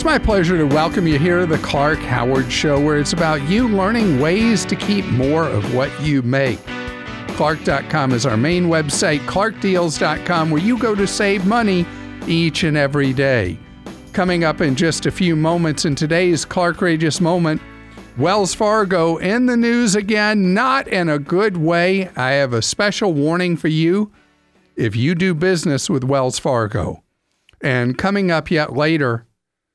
my pleasure to welcome you here to the Clark Howard Show, where it's about you learning ways to keep more of what you make. Clark.com is our main website, clarkdeals.com, where you go to save money each and every day. Coming up in just a few moments in today's Clarkrageous Moment, Wells Fargo in the news again, not in a good way. I have a special warning for you if you do business with Wells Fargo. And coming up yet later,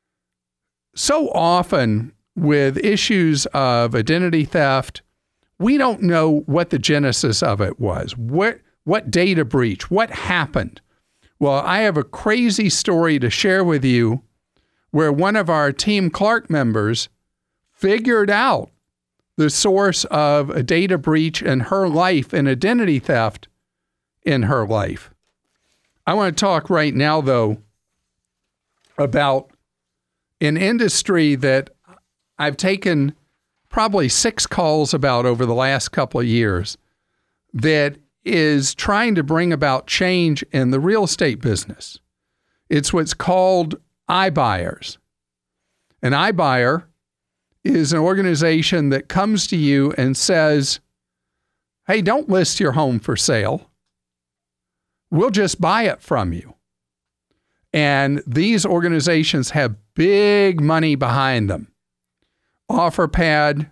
so often with issues of identity theft, we don't know what the genesis of it was. What data breach? What happened? Well, I have a crazy story to share with you where one of our Team Clark members figured out the source of a data breach in her life and identity theft in her life. I want to talk right now, though, about an industry that I've taken probably 6 calls about over the last couple of years that is trying to bring about change in the real estate business. It's what's called iBuyers. An iBuyer is an organization that comes to you and says, hey, don't list your home for sale. We'll just buy it from you. And these organizations have big money behind them. OfferPad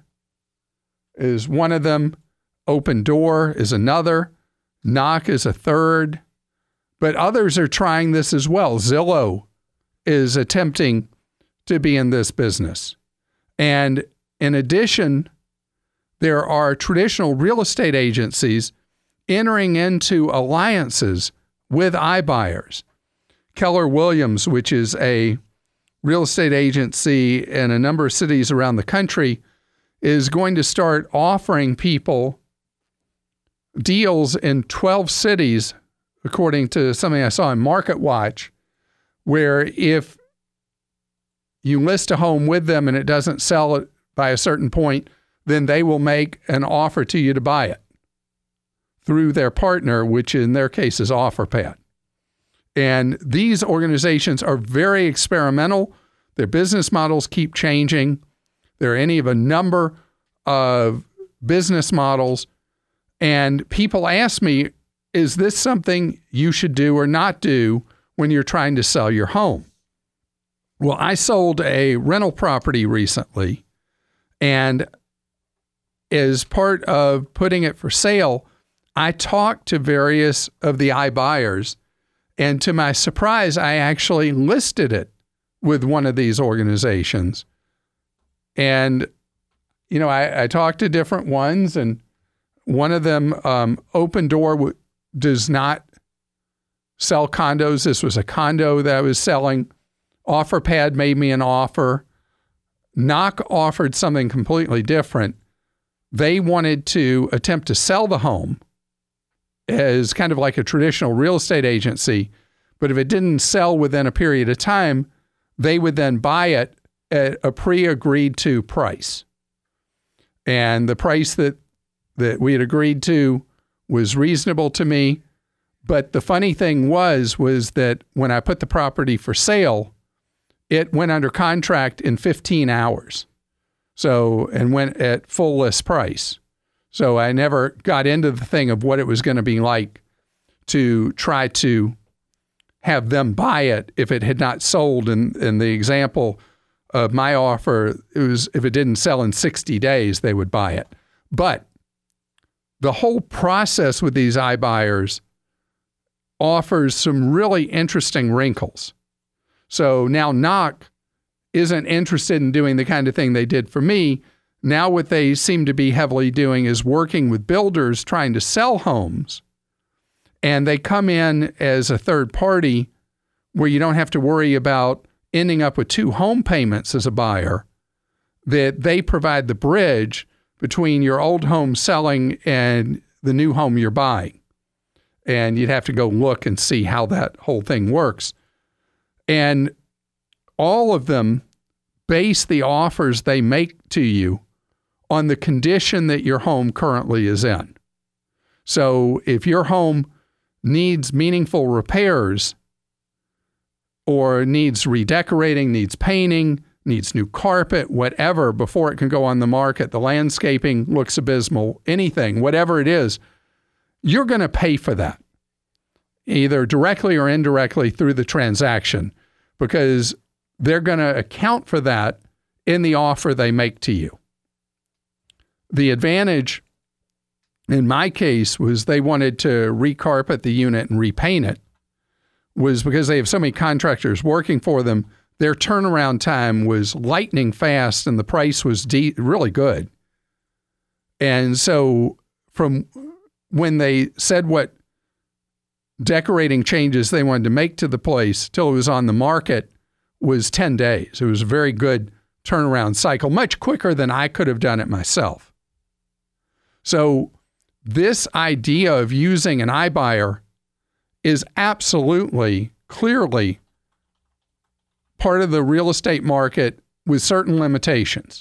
is one of them. Opendoor is another. Knock is a third. But others are trying this as well. Zillow is attempting to be in this business. And in addition, there are traditional real estate agencies entering into alliances with iBuyers. Keller Williams, which is a real estate agency in a number of cities around the country, is going to start offering people deals in 12 cities, according to something I saw in MarketWatch, where if you list a home with them and it doesn't sell it by a certain point, then they will make an offer to you to buy it through their partner, which in their case is OfferPad. And these organizations are very experimental. Their business models keep changing. There are any of a number of business models. And people ask me, is this something you should do or not do when you're trying to sell your home? Well, I sold a rental property recently, and as part of putting it for sale, I talked to various of the iBuyers, and to my surprise, I actually listed it with one of these organizations. And, you know, I talked to different ones, and one of them, Opendoor, does not sell condos. This was a condo that I was selling. OfferPad made me an offer. Knock offered something completely different. They wanted to attempt to sell the home as kind of like a traditional real estate agency, but if it didn't sell within a period of time, they would then buy it at a pre-agreed to price. And the price that we had agreed to was reasonable to me. But the funny thing was that when I put the property for sale, it went under contract in 15 hours. So, and went at full list price. So I never got into the thing of what it was going to be like to try to have them buy it if it had not sold. In the example of my offer, it was if it didn't sell in 60 days, they would buy it. But the whole process with these iBuyers offers some really interesting wrinkles. So now Knock isn't interested in doing the kind of thing they did for me. Now what they seem to be heavily doing is working with builders trying to sell homes. And they come in as a third party where you don't have to worry about ending up with 2 home payments as a buyer, that they provide the bridge between your old home selling and the new home you're buying. And you'd have to go look and see how that whole thing works. And all of them base the offers they make to you on the condition that your home currently is in. So if your home needs meaningful repairs, or needs redecorating, needs painting, needs new carpet, whatever, before it can go on the market. The landscaping looks abysmal, anything, whatever it is, you're going to pay for that, either directly or indirectly through the transaction, because they're going to account for that in the offer they make to you. The advantage in my case was they wanted to recarpet the unit and repaint it, was because they have so many contractors working for them. Their turnaround time was lightning fast and the price was really good. And so from when they said what decorating changes they wanted to make to the place till it was on the market was 10 days. It was a very good turnaround cycle, much quicker than I could have done it myself. So this idea of using an iBuyer is absolutely, clearly part of the real estate market with certain limitations.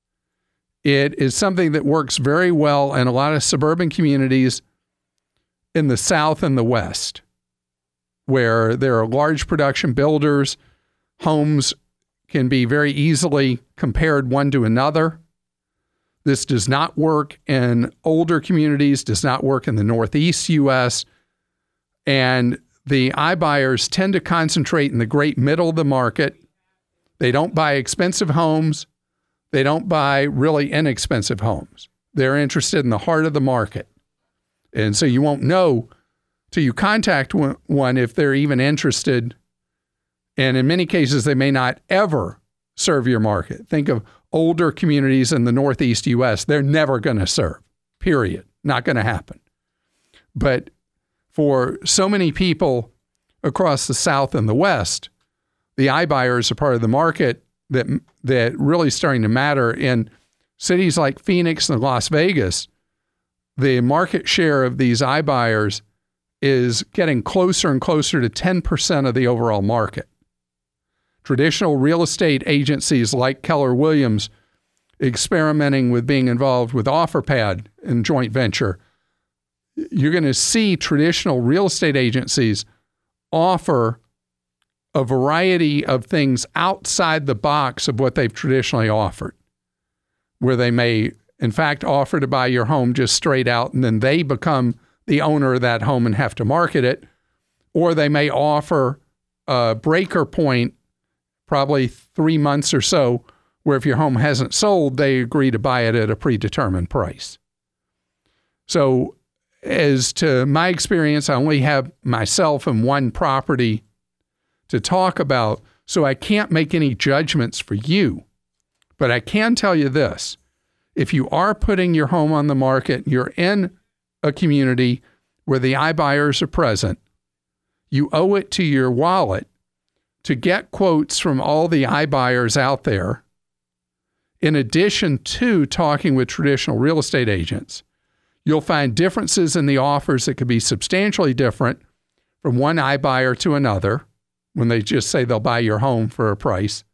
It is something that works very well in a lot of suburban communities in the South and the West, where there are large production builders. Homes can be very easily compared one to another. This does not work in older communities, does not work in the Northeast U.S., and the iBuyers tend to concentrate in the great middle of the market. They don't buy expensive homes. They don't buy really inexpensive homes. They're interested in the heart of the market. And so you won't know till you contact one if they're even interested. And in many cases, they may not ever serve your market. Think of older communities in the Northeast U.S. They're never going to serve, period. Not going to happen. But for so many people across the South and the West, the iBuyers are part of the market that really starting to matter. In cities like Phoenix and Las Vegas, the market share of these iBuyers is getting closer and closer to 10% of the overall market. Traditional real estate agencies like Keller Williams experimenting with being involved with OfferPad and joint venture. You're going to see traditional real estate agencies offer a variety of things outside the box of what they've traditionally offered, where they may, in fact, offer to buy your home just straight out, and then they become the owner of that home and have to market it, or they may offer a breaker point, probably 3 months or so, where if your home hasn't sold, they agree to buy it at a predetermined price. So as to my experience, I only have myself and one property to talk about, so I can't make any judgments for you. But I can tell you this. If you are putting your home on the market, you're in a community where the iBuyers are present, you owe it to your wallet to get quotes from all the iBuyers out there, in addition to talking with traditional real estate agents. You'll find differences in the offers that could be substantially different from one iBuyer to another when they just say they'll buy your home for a price.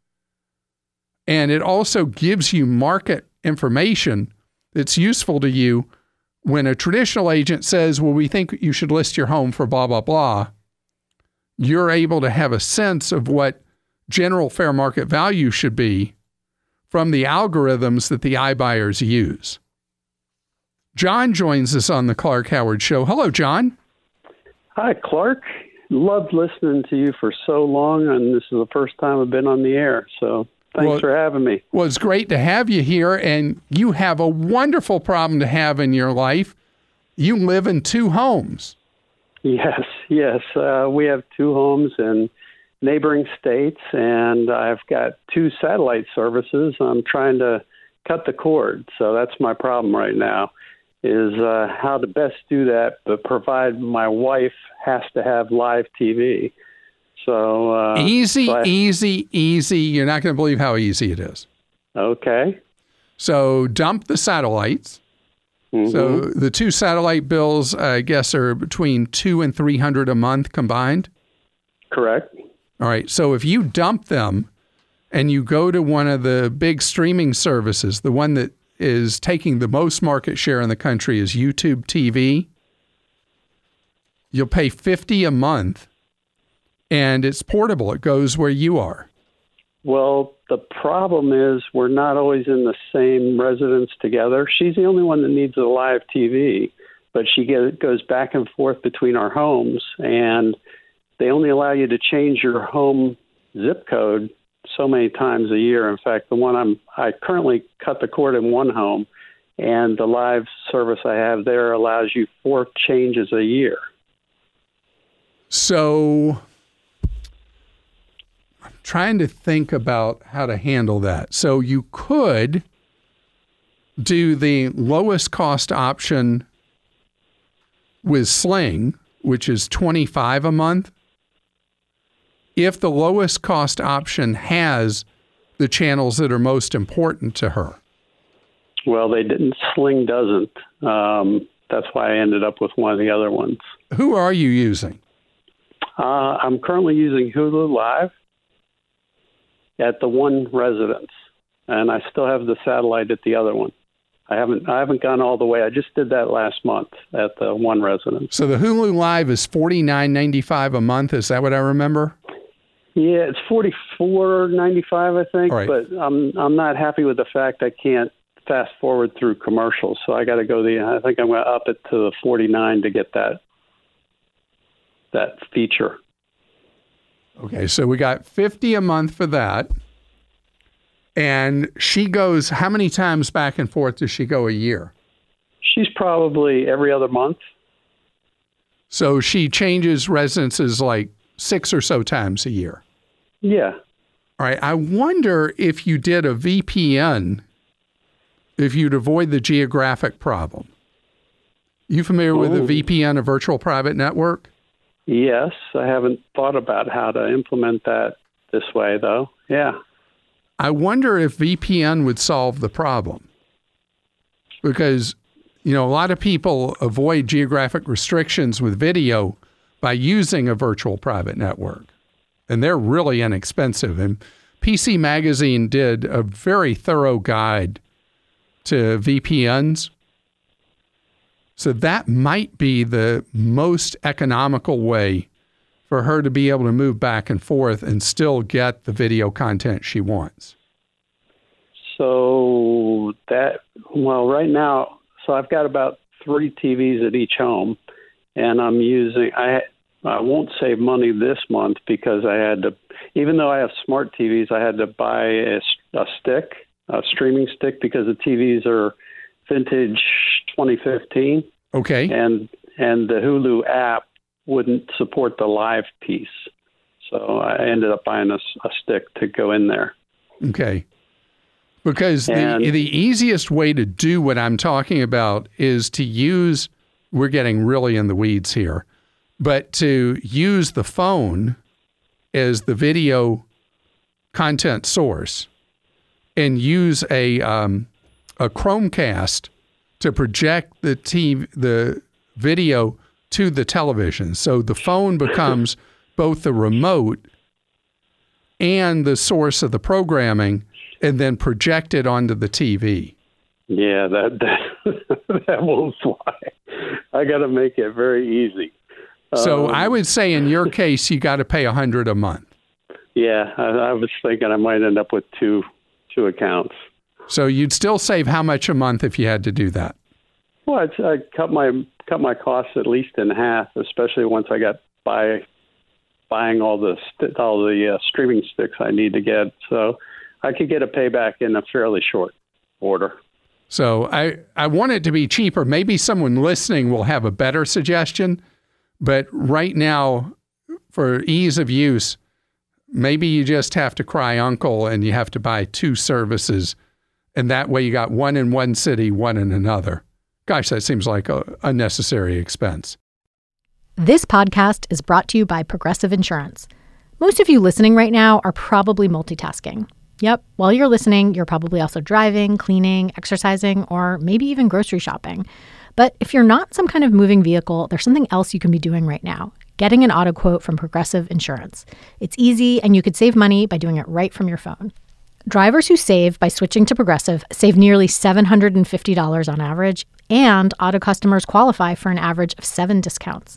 And it also gives you market information that's useful to you when a traditional agent says, well, we think you should list your home for blah, blah, blah. You're able to have a sense of what general fair market value should be from the algorithms that the iBuyers use. John joins us on the Clark Howard Show. Hello, John. Hi, Clark. Loved listening to you for so long, and this is the first time I've been on the air, so thanks for having me. Well, it's great to have you here, and you have a wonderful problem to have in your life. You live in 2 homes. Yes. We have 2 homes in neighboring states, and I've got 2 satellite services. I'm trying to cut the cord, so that's my problem right now, is how to best do that, but provide my wife has to have live TV. So easy. You're not going to believe how easy it is. Okay. So dump the satellites. Mm-hmm. So the 2 satellite bills, I guess, are between $200 and $300 a month combined. Correct. All right. So if you dump them and you go to one of the big streaming services, the one that is taking the most market share in the country is YouTube TV, you'll pay $50 a month, and it's portable. It goes where you are. Well, the problem is we're not always in the same residence together. She's the only one that needs a live TV, but she goes back and forth between our homes, and they only allow you to change your home zip code so many times a year. In fact, the one I currently cut the cord in one home, and the live service I have there allows you 4 changes a year. So I'm trying to think about how to handle that. So you could do the lowest cost option with Sling, which is $25 a month. If the lowest cost option has the channels that are most important to her. Well, they didn't. Sling doesn't. That's why I ended up with one of the other ones. Who are you using? I'm currently using Hulu Live at the one residence, and I still have the satellite at the other one. I haven't gone all the way. I just did that last month at the one residence. So the Hulu Live is $49.95 a month. Is that what I remember? Yeah, it's $44.95, I think. Right. But I'm not happy with the fact I can't fast forward through commercials. So I got to go I think I'm going to up it to the $49 to get that feature. Okay, so we got $50 a month for that. And she goes, how many times back and forth does she go a year? She's probably every other month. So she changes residences like 6 or so times a year. Yeah. All right. I wonder if you did a VPN, if you'd avoid the geographic problem. You familiar with a VPN, a virtual private network? Yes. I haven't thought about how to implement that this way, though. Yeah. I wonder if VPN would solve the problem. Because, a lot of people avoid geographic restrictions with video by using a virtual private network. And they're really inexpensive. And PC Magazine did a very thorough guide to VPNs. So that might be the most economical way for her to be able to move back and forth and still get the video content she wants. So right now, I've got about 3 TVs at each home, and I'm using, I won't save money this month because I had to, even though I have smart TVs, I had to buy a streaming stick, because the TVs are vintage 2015. Okay. And the Hulu app wouldn't support the live piece. So I ended up buying a stick to go in there. Okay. Because the easiest way to do what I'm talking about is to use, we're getting really in the weeds here, but to use the phone as the video content source and use a Chromecast to project the video to the television. So the phone becomes both the remote and the source of the programming, and then project it onto the TV. Yeah, that won't fly. I got to make it very easy. So I would say in your case, you got to pay $100 a month. Yeah, I was thinking I might end up with two accounts. So you'd still save how much a month if you had to do that? Well, I cut my costs at least in half, especially once I got buying all the streaming sticks I need to get. So I could get a payback in a fairly short order. So I want it to be cheaper. Maybe someone listening will have a better suggestion, but right now, for ease of use, maybe you just have to cry uncle and you have to buy 2 services, and that way you got one in one city, one in another. Gosh, that seems like an unnecessary expense. This podcast is brought to you by Progressive Insurance. Most of you listening right now are probably multitasking. Yep, while you're listening, you're probably also driving, cleaning, exercising, or maybe even grocery shopping. But if you're not some kind of moving vehicle, there's something else you can be doing right now: getting an auto quote from Progressive Insurance. It's easy, and you could save money by doing it right from your phone. Drivers who save by switching to Progressive save nearly $750 on average, and auto customers qualify for an average of 7 discounts.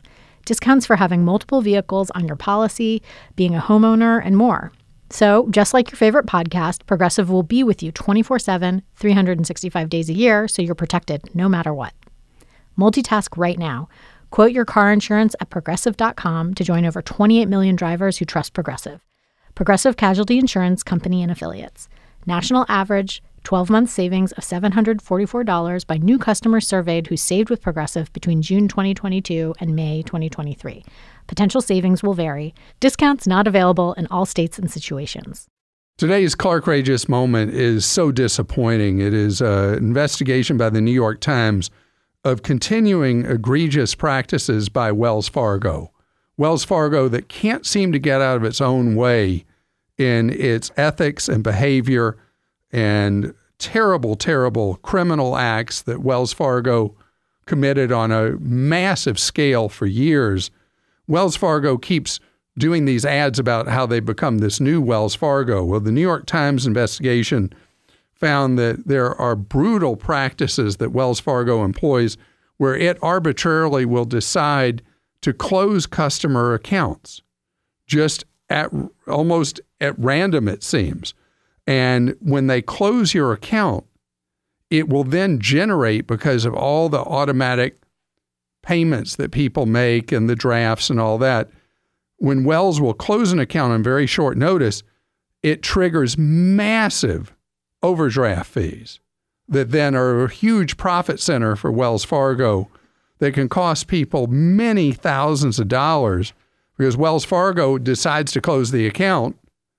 discounts for having multiple vehicles on your policy, being a homeowner, and more. So, just like your favorite podcast, Progressive will be with you 24/7, 365 days a year, so you're protected no matter what. Multitask right now. Quote your car insurance at Progressive.com to join over 28 million drivers who trust Progressive. Progressive Casualty Insurance Company and Affiliates. National average 12-month savings of $744 by new customers surveyed who saved with Progressive between June 2022 and May 2023. Potential savings will vary. Discounts not available in all states and situations. Today's Clarkrageous moment is so disappointing. It is an investigation by the New York Times of continuing egregious practices by Wells Fargo. Wells Fargo that can't seem to get out of its own way in its ethics and behavior and terrible, terrible criminal acts that Wells Fargo committed on a massive scale for years. Wells Fargo keeps doing these ads about how they become this new Wells Fargo. Well, the New York Times investigation found that there are brutal practices that Wells Fargo employs where it arbitrarily will decide to close customer accounts just almost at random, it seems. And when they close your account, it will then generate, because of all the automatic payments that people make and the drafts and all that, when Wells will close an account on very short notice, it triggers massive overdraft fees that then are a huge profit center for Wells Fargo that can cost people many thousands of dollars because Wells Fargo decides to close the account.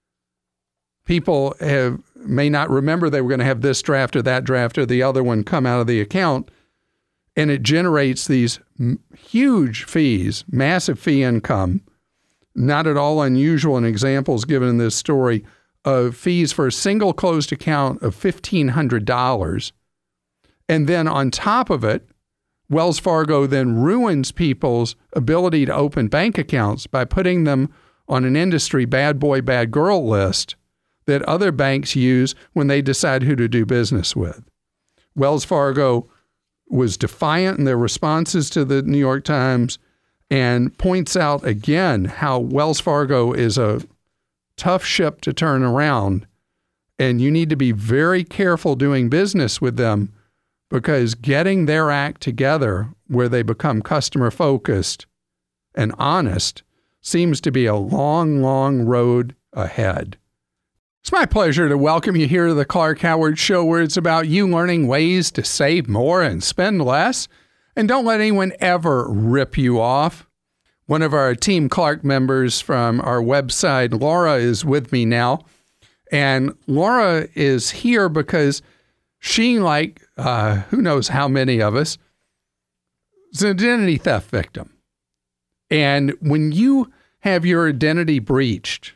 People may not remember they were going to have this draft or that draft or the other one come out of the account, and it generates these huge fees, massive fee income, not at all unusual in examples given in this story of fees for a single closed account of $1,500. And then on top of it, Wells Fargo then ruins people's ability to open bank accounts by putting them on an industry bad boy, bad girl list that other banks use when they decide who to do business with. Wells Fargo was defiant in their responses to the New York Times and points out again how Wells Fargo is a tough ship to turn around, and you need to be very careful doing business with them because getting their act together where they become customer focused and honest seems to be a long, long road ahead. It's my pleasure to welcome you here to the Clark Howard Show, where it's about you learning ways to save more and spend less. And don't let anyone ever rip you off. One of our Team Clark members from our website, Laura, is with me now. And Laura is here because she, like who knows how many of us, is an identity theft victim. And when you have your identity breached,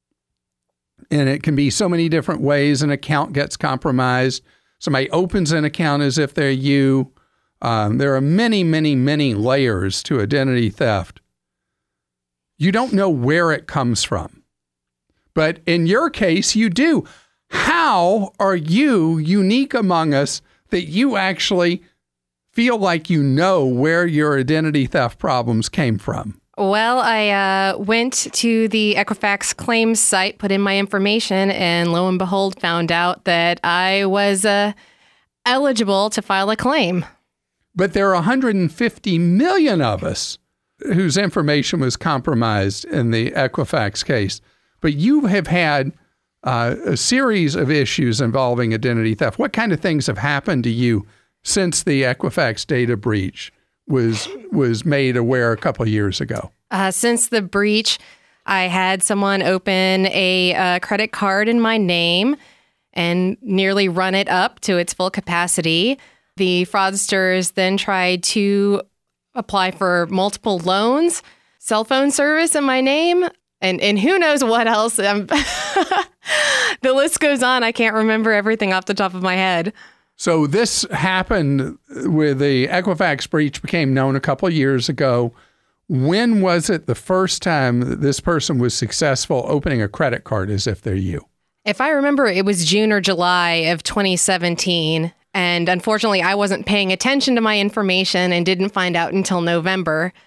and it can be so many different ways, an account gets compromised, somebody opens an account as if they're you. There are many, many, many layers to identity theft. You don't know where it comes from. But in your case, you do. How are you unique among us that you actually feel like you know where your identity theft problems came from? Well, I went to the Equifax claims site, put in my information, and lo and behold, found out that I was eligible to file a claim. But there are 150 million of us whose information was compromised in the Equifax case. But you have had a series of issues involving identity theft. What kind of things have happened to you since the Equifax data breach was made aware a couple of years ago? Since the breach, I had someone open a credit card in my name and nearly run it up to its full capacity. The fraudsters then tried to apply for multiple loans, cell phone service in my name, and who knows what else. The list goes on. I can't remember everything off the top of my head. So this happened with the Equifax breach became known a couple of years ago. When was it the first time that this person was successful opening a credit card as if they're you? If I remember, it was June or July of 2017. And unfortunately, I wasn't paying attention to my information and didn't find out until November.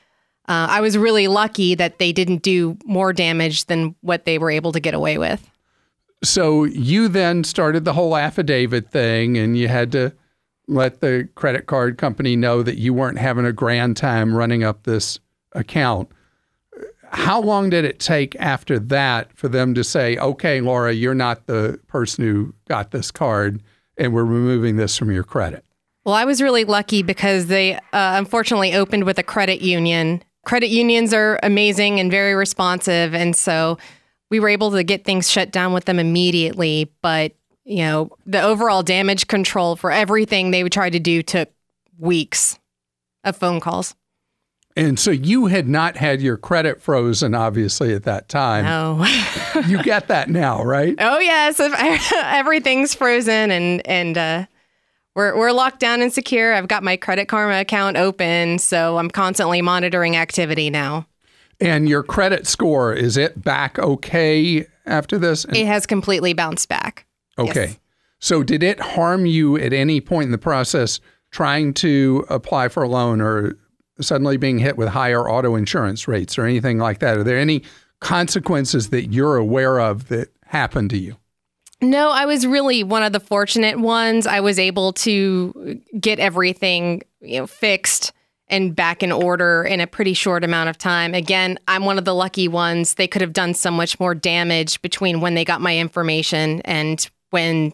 I was really lucky that they didn't do more damage than what they were able to get away with. So you then started the whole affidavit thing, and you had to let the credit card company know that you weren't having a grand time running up this account. How long did it take after that for them to say, okay, Laura, you're not the person who got this card, and we're removing this from your credit? Well, I was really lucky because they unfortunately opened with a credit union. Credit unions are amazing and very responsive, and so we were able to get things shut down with them immediately. But, the overall damage control for everything they would try to do took weeks of phone calls. And so you had not had your credit frozen, obviously, at that time. No. You get that now, right? Oh, yes. Everything's frozen and we're locked down and secure. I've got my Credit Karma account open, so I'm constantly monitoring activity now. And your credit score, is it back okay after this? It has completely bounced back. Okay. Yes. So did it harm you at any point in the process trying to apply for a loan or suddenly being hit with higher auto insurance rates or anything like that? Are there any consequences that you're aware of that happened to you? No, I was really one of the fortunate ones. I was able to get everything, fixed and back in order in a pretty short amount of time. Again, I'm one of the lucky ones. They could have done so much more damage between when they got my information and when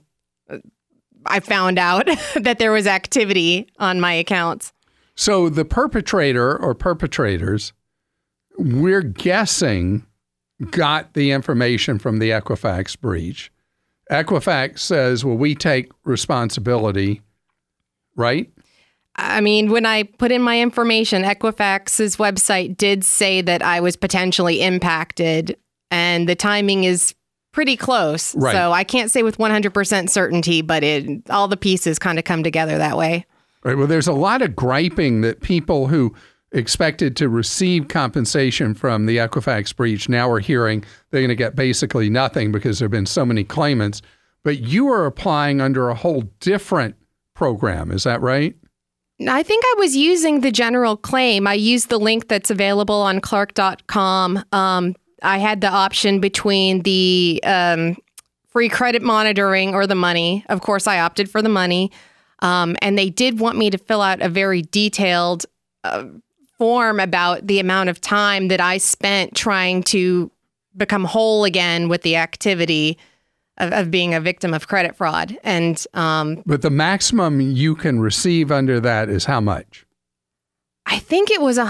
I found out that there was activity on my accounts. So the perpetrator or perpetrators, we're guessing, got the information from the Equifax breach. Equifax says, well, we take responsibility, right? I mean, when I put in my information, Equifax's website did say that I was potentially impacted, and the timing is pretty close. Right. So I can't say with 100% certainty, but all the pieces kind of come together that way. Right. Well, there's a lot of griping that people who expected to receive compensation from the Equifax breach now are hearing they're going to get basically nothing because there have been so many claimants. But you are applying under a whole different program. Is that right? I think I was using the general claim. I used the link that's available on Clark.com. I had the option between the free credit monitoring or the money. Of course, I opted for the money. And they did want me to fill out a very detailed form about the amount of time that I spent trying to become whole again with the activity of being a victim of credit fraud. And but the maximum you can receive under that is how much? I think it was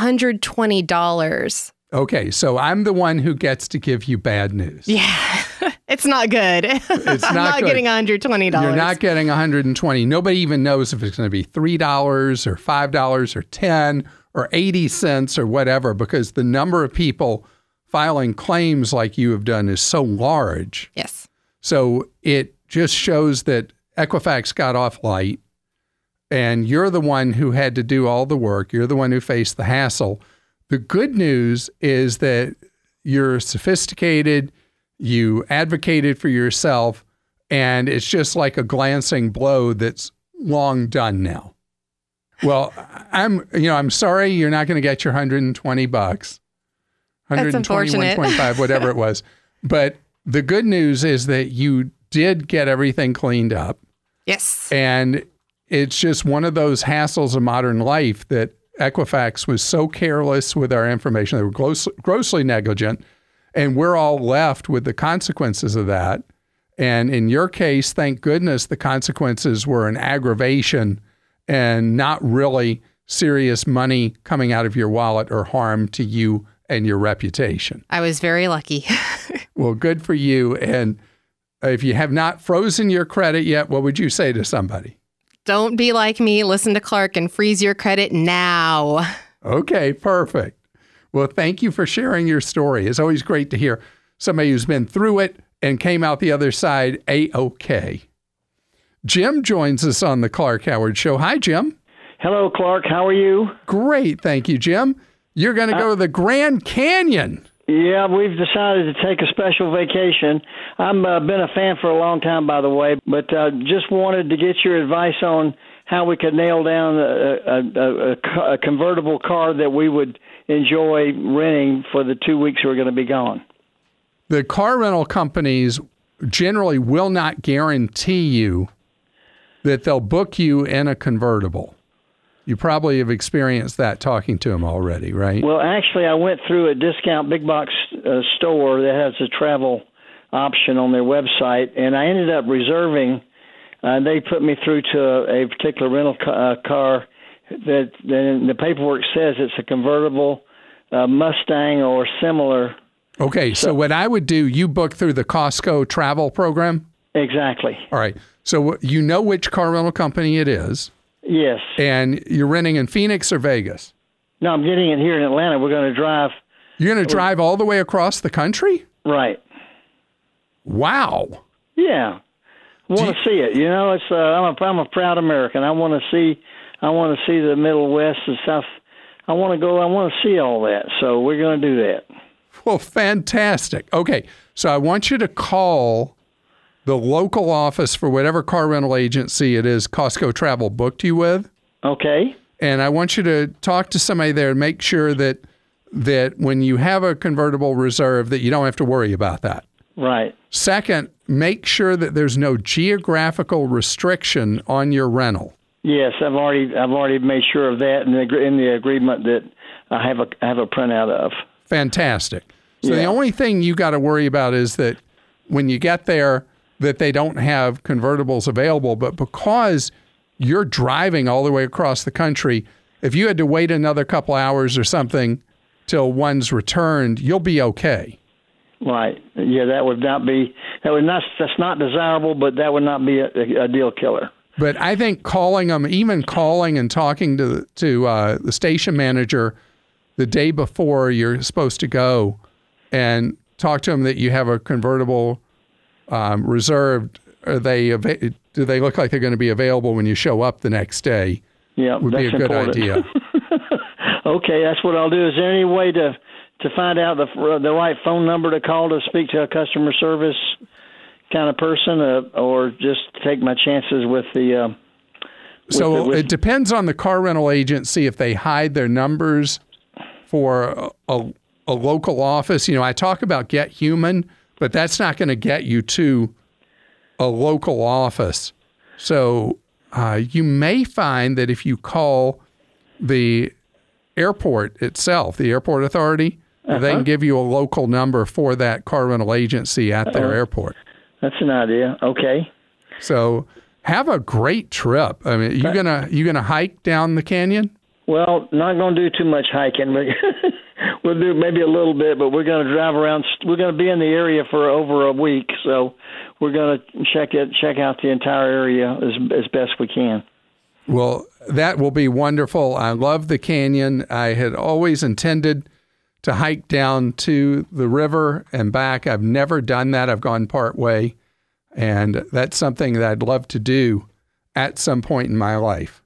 $120. Okay, so I'm the one who gets to give you bad news. Yeah, it's not good. I'm not good. getting $120. You're not getting $120. Nobody even knows if it's going to be $3 or $5 or 10 or 80 cents or whatever, because the number of people filing claims like you have done is so large. Yes. So it just shows that Equifax got off light, and you're the one who had to do all the work. You're the one who faced the hassle. The good news is that you're sophisticated, you advocated for yourself, and it's just like a glancing blow that's long done now. Well, I'm sorry you're not going to get your $120, That's unfortunate. $121.25, whatever it was. But the good news is that you did get everything cleaned up. Yes. And it's just one of those hassles of modern life that Equifax was so careless with our information. They were grossly negligent, and we're all left with the consequences of that. And in your case, thank goodness the consequences were an aggravation and not really serious money coming out of your wallet or harm to you and your reputation. I was very lucky. Well, good for you. And if you have not frozen your credit yet, what would you say to somebody? Don't be like me. Listen to Clark and freeze your credit now. Okay, perfect. Well, thank you for sharing your story. It's always great to hear somebody who's been through it and came out the other side A-OK. Jim joins us on the Clark Howard Show. Hi, Jim. Hello, Clark. How are you? Great. Thank you, Jim. You're going to go to the Grand Canyon. Yeah, we've decided to take a special vacation. I've been a fan for a long time, by the way, but just wanted to get your advice on how we could nail down a convertible car that we would enjoy renting for the 2 weeks we're going to be gone. The car rental companies generally will not guarantee you that they'll book you in a convertible. You probably have experienced that talking to them already, right? Well, actually, I went through a discount big box store that has a travel option on their website, and I ended up reserving. They put me through to a particular rental car that then the paperwork says it's a convertible Mustang or similar. Okay, so what I would do, you book through the Costco travel program? Exactly. All right. So you know which car rental company it is. Yes. And you're renting in Phoenix or Vegas? No, I'm getting it here in Atlanta. We're going to drive. You're going to drive all the way across the country? Right. Wow. Yeah. I want to see it. You know, it's I'm a proud American. I want to see the Middle West and South. I want to see all that. So we're going to do that. Well, fantastic. Okay. So I want you to call the local office for whatever car rental agency it is Costco Travel booked you with. Okay. And I want you to talk to somebody there and make sure that when you have a convertible reserve that you don't have to worry about that. Right. Second, make sure that there's no geographical restriction on your rental. Yes, I've already made sure of that in the agreement that I have a printout of. Fantastic. So Yeah. the only thing you got to worry about is that when you get there, that they don't have convertibles available. But because you're driving all the way across the country, if you had to wait another couple hours or something till one's returned, you'll be okay. Right. Yeah, that's not desirable, but that would not be a deal killer. But I think calling them, even calling and talking to the station manager the day before you're supposed to go and talk to them that you have a convertible reserved, do they look like they're going to be available when you show up the next day? Yeah, would be a good important. idea. Okay, that's what I'll do. Is there any way to find out the right phone number to call to speak to a customer service kind of person, or just take my chances with the? It depends on the car rental agency if they hide their numbers for a local office. You know, I talk about Get Human, but that's not going to get you to a local office. So you may find that if you call the airport itself, the airport authority, they can give you a local number for that car rental agency at their airport. That's an idea. Okay. So have a great trip. I mean, you gonna hike down the canyon? Well, not going to do too much hiking. We'll do maybe a little bit, but we're going to drive around. We're going to be in the area for over a week, so we're going to check out the entire area as best we can. Well, that will be wonderful. I love the canyon. I had always intended to hike down to the river and back. I've never done that. I've gone part way, and that's something that I'd love to do at some point in my life.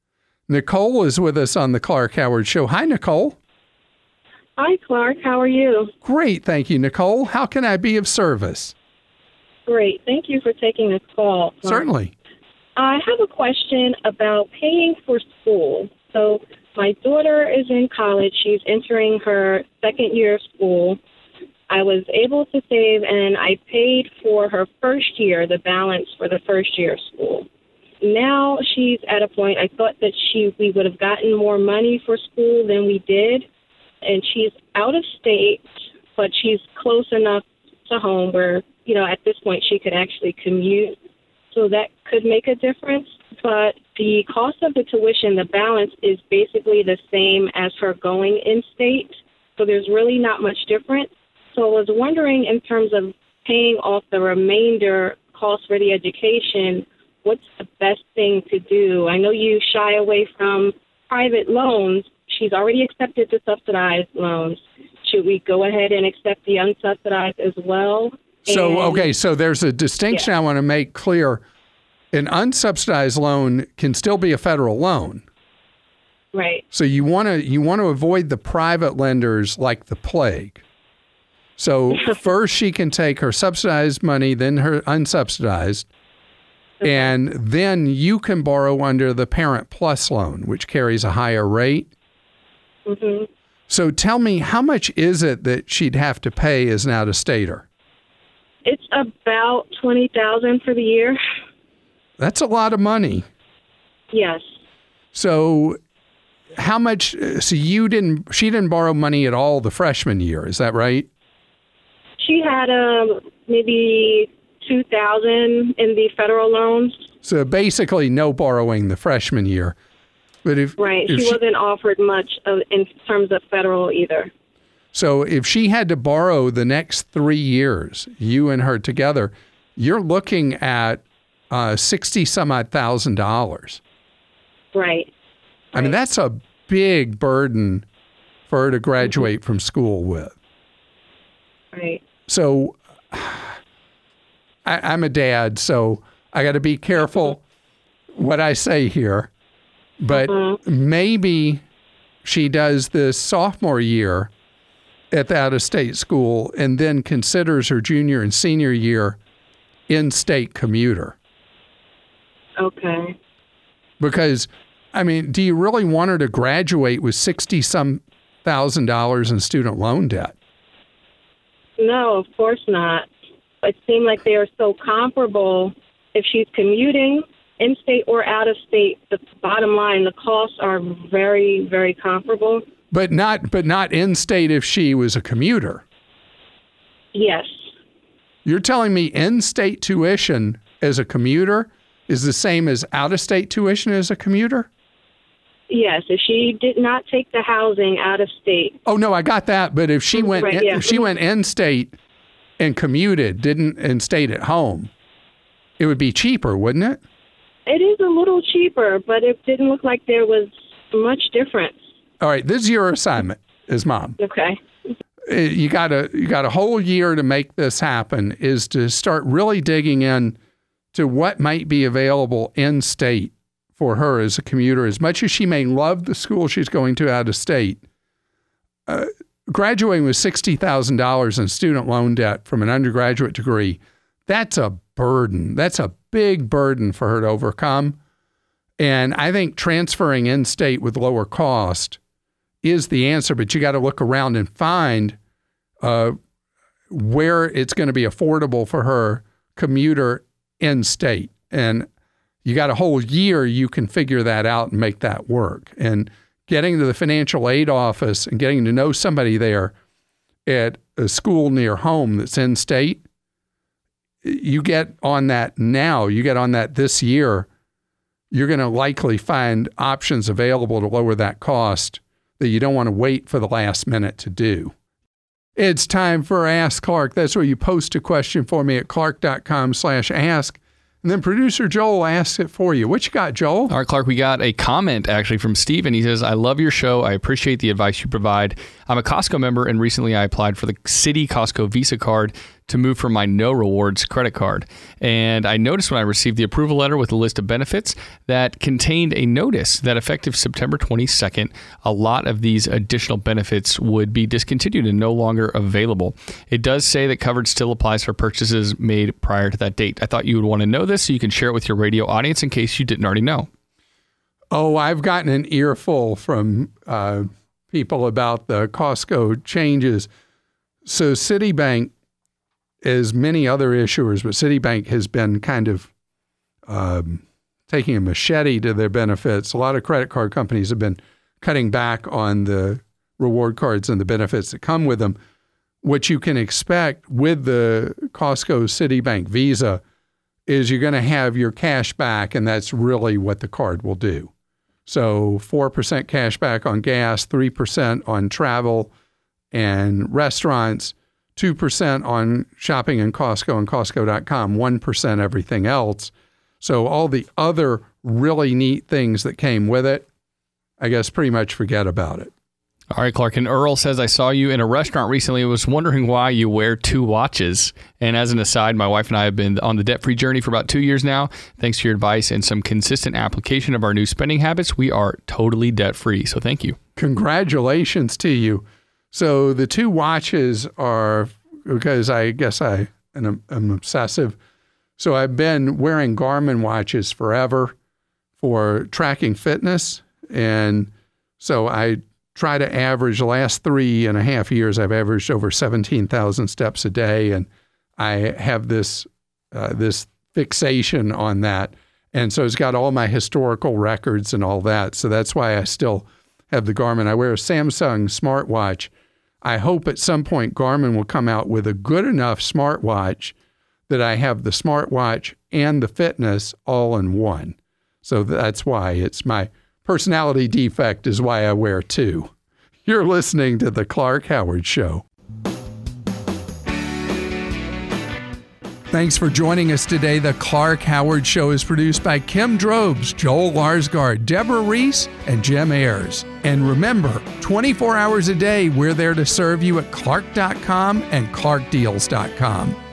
Nicole is with us on the Clark Howard Show. Hi, Nicole. Hi, Clark. How are you? Great. Thank you, Nicole. How can I be of service? Great. Thank you for taking this call, Clark. Certainly. I have a question about paying for school. So my daughter is in college. She's entering her second year of school. I was able to save, and I paid for her first year, the balance for the first year of school. Now she's at a point, I thought that we would have gotten more money for school than we did. And she's out of state, but she's close enough to home where, at this point she could actually commute. So that could make a difference. But the cost of the tuition, the balance is basically the same as her going in state. So there's really not much difference. So I was wondering, in terms of paying off the remainder cost for the education, what's the best thing to do? I know you shy away from private loans. She's already accepted the subsidized loans. Should we go ahead and accept the unsubsidized as well? So there's a distinction I want to make clear. An unsubsidized loan can still be a federal loan. Right. So you want to avoid the private lenders like the plague. So first she can take her subsidized money, then her unsubsidized, and then you can borrow under the Parent Plus loan, which carries a higher rate. Mm-hmm. So tell me, how much is it that she'd have to pay as an out-of-stater? It's about $20,000 for the year. That's a lot of money. Yes. So how much, so she didn't borrow money at all the freshman year, is that right? She had maybe $2,000 in the federal loans. So basically no borrowing the freshman year. But if She wasn't offered much in terms of federal either. So if she had to borrow the next 3 years, you and her together, you're looking at $60,000. Right. I mean, that's a big burden for her to graduate from school with. Right. So I'm a dad, so I got to be careful what I say here. But maybe she does this sophomore year at the out-of-state school and then considers her junior and senior year in-state commuter. Okay. Because, I mean, do you really want her to graduate with $60,000 in student loan debt? No, of course not. It seemed like they are so comparable. If she's commuting in-state or out-of-state, the bottom line, the costs are very, very comparable. But not in-state if she was a commuter. Yes. You're telling me in-state tuition as a commuter is the same as out-of-state tuition as a commuter? Yes, if she did not take the housing out of state. Oh no, I got that. But if she went, if she went in-state and commuted, and stayed at home, it would be cheaper, wouldn't it? It is a little cheaper, but it didn't look like there was much difference. All right, this is your assignment as mom. Okay. You got a whole year to make this happen, is to start really digging in to what might be available in-state for her as a commuter. As much as she may love the school she's going to out of state, graduating with $60,000 in student loan debt from an undergraduate degree, that's a burden. That's a big burden for her to overcome. And I think transferring in-state with lower cost is the answer, but you got to look around and find where it's going to be affordable for her commuter in-state. And you got a whole year you can figure that out and make that work. And getting to the financial aid office and getting to know somebody there at a school near home that's in-state, you get on that now, you get on that this year, you're going to likely find options available to lower that cost that you don't want to wait for the last minute to do. It's time for Ask Clark. That's where you post a question for me at clark.com/ask. And then producer Joel asks it for you. What you got, Joel? All right, Clark, we got a comment actually from Steven. He says, I love your show. I appreciate the advice you provide. I'm a Costco member, and recently I applied for the Citi Costco Visa card to move from my No Rewards credit card. And I noticed when I received the approval letter with a list of benefits that contained a notice that effective September 22nd, a lot of these additional benefits would be discontinued and no longer available. It does say that coverage still applies for purchases made prior to that date. I thought you would want to know this so you can share it with your radio audience in case you didn't already know. Oh, I've gotten an earful from people about the Costco changes. So Citibank, as many other issuers, but Citibank has been kind of taking a machete to their benefits. A lot of credit card companies have been cutting back on the reward cards and the benefits that come with them. What you can expect with the Costco Citibank Visa is you're going to have your cash back, and that's really what the card will do. So 4% cash back on gas, 3% on travel and restaurants, 2% on shopping in Costco and Costco.com, 1% everything else. So all the other really neat things that came with it, I guess pretty much forget about it. All right, Clark. And Earl says, I saw you in a restaurant recently. I was wondering why you wear 2 watches. And as an aside, my wife and I have been on the debt-free journey for about 2 years now. Thanks to your advice and some consistent application of our new spending habits, we are totally debt-free. So thank you. Congratulations to you. So the 2 watches are, because I guess I'm obsessive. So I've been wearing Garmin watches forever for tracking fitness. And so I try to average, the last 3.5 years, I've averaged over 17,000 steps a day. And I have this fixation on that. And so it's got all my historical records and all that. So that's why I still have the Garmin. I wear a Samsung smartwatch. I hope at some point Garmin will come out with a good enough smartwatch that I have the smartwatch and the fitness all in one. So that's why it's my personality defect is why I wear two. You're listening to The Clark Howard Show. Thanks for joining us today. The Clark Howard Show is produced by Kim Drobes, Joel Larsgaard, Deborah Reese, and Jim Ayers. And remember, 24 hours a day, we're there to serve you at Clark.com and ClarkDeals.com.